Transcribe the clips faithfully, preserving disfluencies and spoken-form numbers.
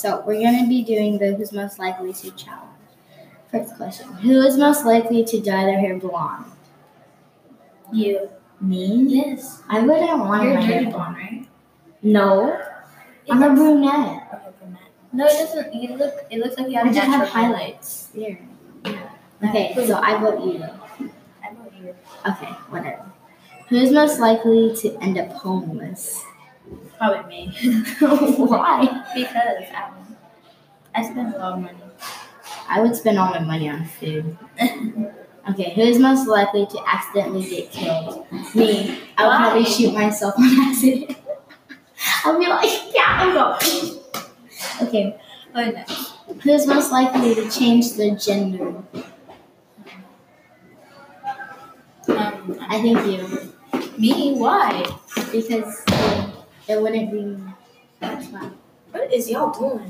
so we're going to be doing the who's most likely to challenge. First question. Who is most likely to dye their hair blonde? You. Me? Yes. I wouldn't want You're my a dirty hair blonde, right? No. I'm a brunette. Okay, brunette. No, it doesn't. You look. It looks like you have I just natural have highlights. Here. Yeah. Okay, so I vote you. I vote you. Okay, whatever. Who is most likely to end up homeless? Probably me. Why? Because I, I spend a lot of money. I would spend all my money on food. Okay, who is most likely to accidentally get killed? Me. I would Why? probably shoot myself on accident. I'll be like, yeah, I'm going. Okay, Oh, next. who is most likely to change their gender? Um, I think you. me? Why? Because it wouldn't be. That's why. What is y'all doing?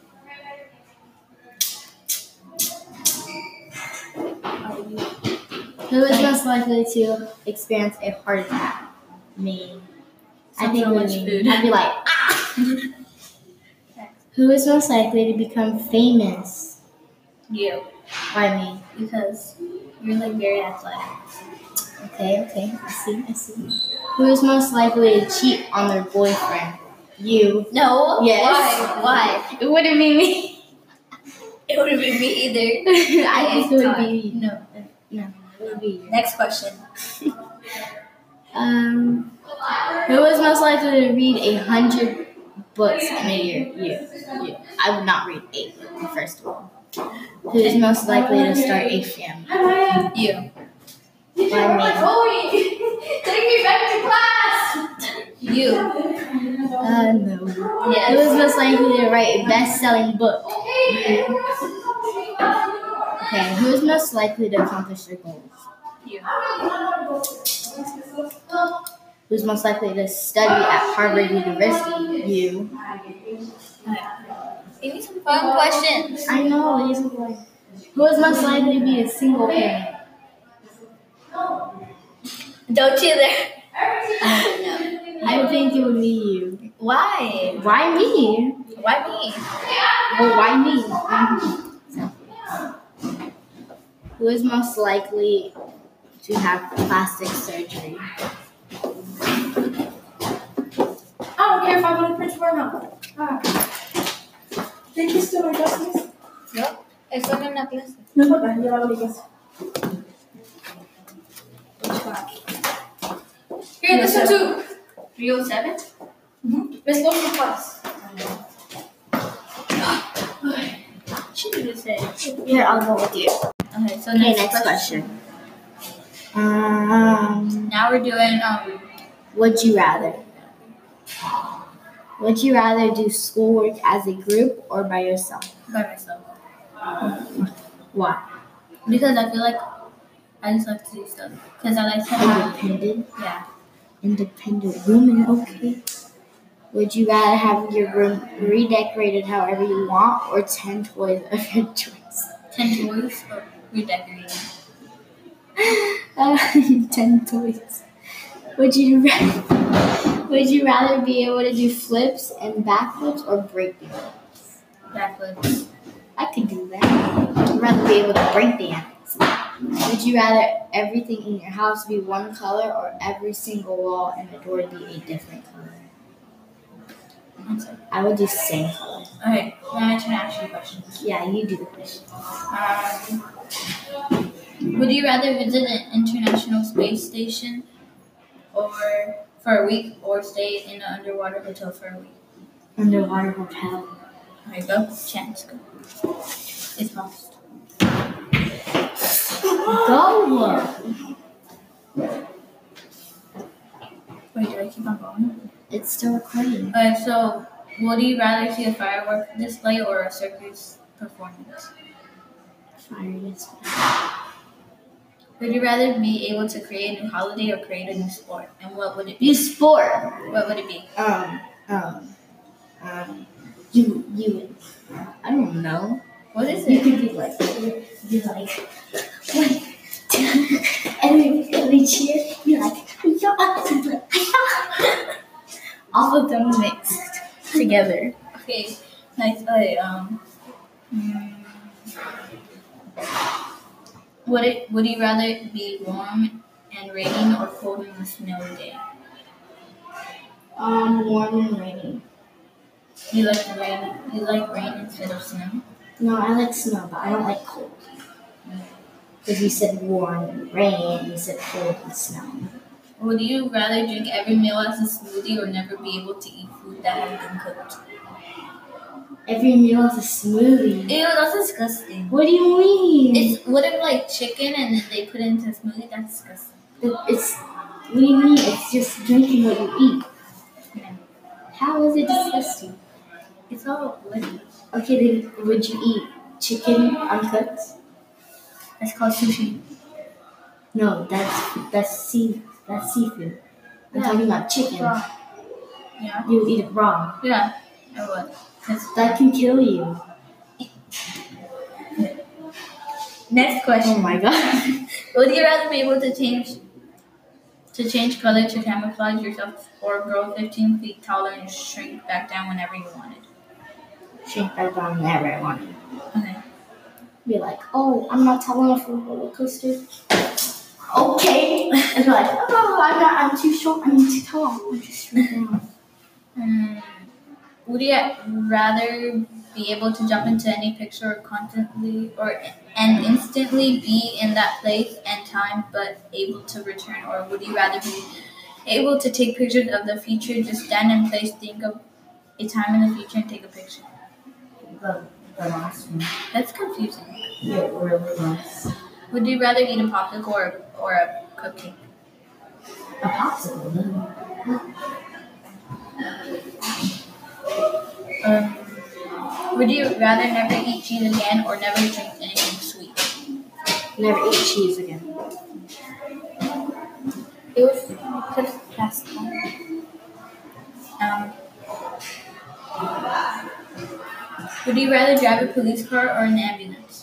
Who is most likely to experience a heart attack? Me. I think so it would much be food. me. I'd be like, ah! Who is most likely to become famous? You. Why me? Because you're like very athletic. Okay, okay. I see, I see. Who is most likely to cheat on their boyfriend? You. No. Yes. Why? Why? It wouldn't be me. It wouldn't be me either. I think it would be me. No. No, it would be you. Next question. Um, who is most likely to read a hundred books in a year? You. You. I would not read eight, first of all. Who is most likely to start a family? You. Why me? Take me back to class. You. Uh, no. Yes. Who is most likely to write a best-selling book? Okay, who is most likely to accomplish their goals? You. Who's most likely to study at Harvard University? You. Give me some fun questions. I know, these are like. Who is most likely to be a single parent? Don't you there? I think it would be you. Why? Why me? Why me? Well, why me? So, who is most likely to have plastic surgery? I don't care if I go to Prince or not. Ah. Think you still my glasses? No. Estoy en una clase. No importa, llévalo a mi casa. Which one? Here, this one too. three oh seven? Mm-hmm. Let's go to the class. She didn't say. Here, I'll go with you. Okay, so Okay, next, next question. Um, Now we're doing um. would you rather? Would you rather do schoolwork as a group or by yourself? By myself. Why? Because I feel like I just like to do stuff. Because I like to have. Independent. Yeah. Independent woman, okay. Would you rather have your room redecorated however you want or ten toys of your choice? Ten toys or redecorating. Uh, ten toys. Would you rather, would you rather be able to do flips and backflips or break dance? Backflips. I could do that. I'd rather be able to break dance. Would you rather everything in your house be one color or every single wall and the door be a different color? I would do same color. Okay, now I should ask you questions. Yeah, you do the question. Um, would you rather visit an international space station or for a week or stay in an underwater hotel for a week? Underwater hotel. There you go. Chance. Go. It's lost. Go! Wait, do I keep on going? It's still recording. Okay, so would you rather see a firework display or a circus performance? Fire display. Would you rather be able to create a new holiday or create a new sport? And what would it be? You sport. What would it be? Um, um, um, you, you, I don't know. What is You it? could be like, you like, one, two, every, every cheer, you like, all of them mixed together. Okay, Nice. Okay, um, mm, would it would you rather be warm and raining or cold and a snowy day? Um, warm and rainy. You like the rain? You like rain instead of snow? No, I like snow, but I don't like cold. Because you said warm and rain, and you said cold and snow. Would you rather drink every meal as a smoothie or never be able to eat food that has been cooked? Every meal is a smoothie. Ew, that's disgusting. What do you mean? It's what if like chicken and then they put it into a smoothie? That's disgusting. It- It's what do you mean? It's just drinking what you eat. Yeah. How is it disgusting? It's all liquid. Okay, then would you eat chicken uncooked? That's called sushi. No, that's that's sea that's seafood. I'm Yeah. talking about chicken. Raw. Yeah. You would eat it raw. Yeah. I would. 'Cause- That can kill you. Next question. Oh my god. Would you rather be able to change to change color to camouflage yourself or grow fifteen feet taller and shrink back down whenever you wanted? Shrink back down whenever I want. Okay. Be like, oh, I'm not tall enough for a roller coaster. Okay. And be like, oh, I'm not. I'm too short. I'm too tall. I'm just shrink down. Hmm. Would you rather be able to jump into any picture or constantly or and instantly be in that place and time but able to return, or would you rather be able to take pictures of the future, just stand in place, think of a time in the future and take a picture? The, the last one. That's confusing. It really was. Would you rather eat a popsicle or, or a cupcake? A popsicle. No. Um, would you rather never eat cheese again or never drink anything sweet? Never eat cheese again. It was because last time. Um, would you rather drive a police car or an ambulance?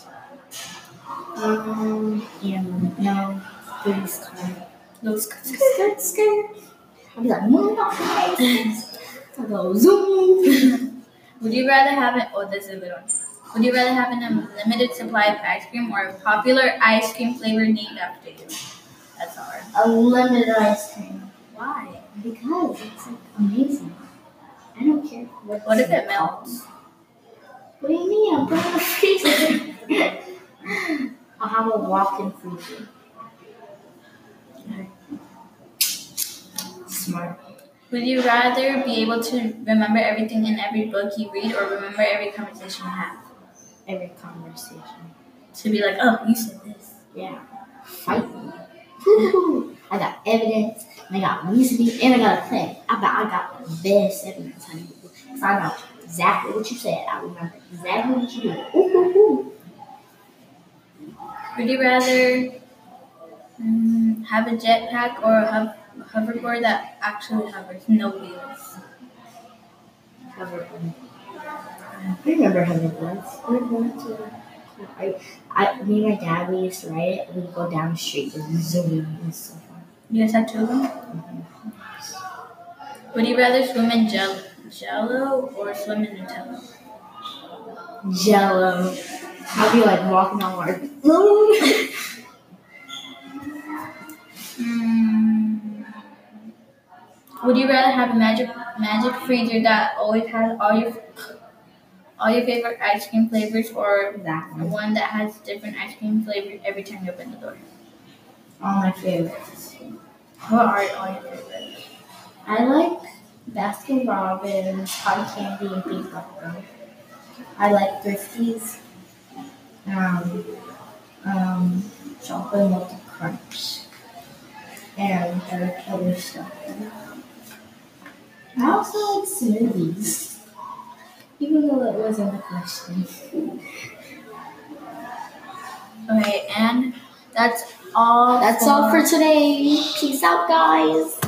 Um, yeah, no. Police car. Those Skirt, skirt. I'll be like, move on. I'll go zoom. Would you rather have an oh this is a good one. Would you rather have an unlimited supply of ice cream or a popular ice cream flavor named after you? That's hard. Unlimited ice cream. Why? Because it's like amazing. I don't care what. What if it's it melts? What do you mean? I'm putting a freezer. I'll have a walk-in freezer. Smart. Would you rather be able to remember everything in every book you read or remember every conversation you have? Every conversation. To be like, oh, you said this. Yeah. Fight me. Woo-hoo. I got evidence, and I got reasoning, and I got a plan. I got, I got the best evidence, honey. Because I know exactly what you said. I remember exactly what you did. Ooh, ooh, ooh. Would you rather um, have a jetpack or a hover- hoverboard that actually hovers, no wheels? Hoverboard. I remember hoverboards. Hoverboards were cool. I, I, me and my dad, we used to ride it. We'd go down the street and zoom. It was so fun. You guys had two of them? Mm-hmm. Would you rather swim in gel- Jello or swim in Nutella? Jello. I'll be like walking on water. Mm. Would you rather have a magic magic freezer that always has all your all your favorite ice cream flavors, or That one. one that has different ice cream flavors every time you open the door? All my favorites. What are all your favorites? I like Baskin Robbins, cotton candy, and pink bubblegum. I like Thrifties. Um, um, chocolate melted crunch, and other other stuff. I also like smoothies, even though it wasn't the question. Okay, and that's all. That's all for today. Peace out, guys.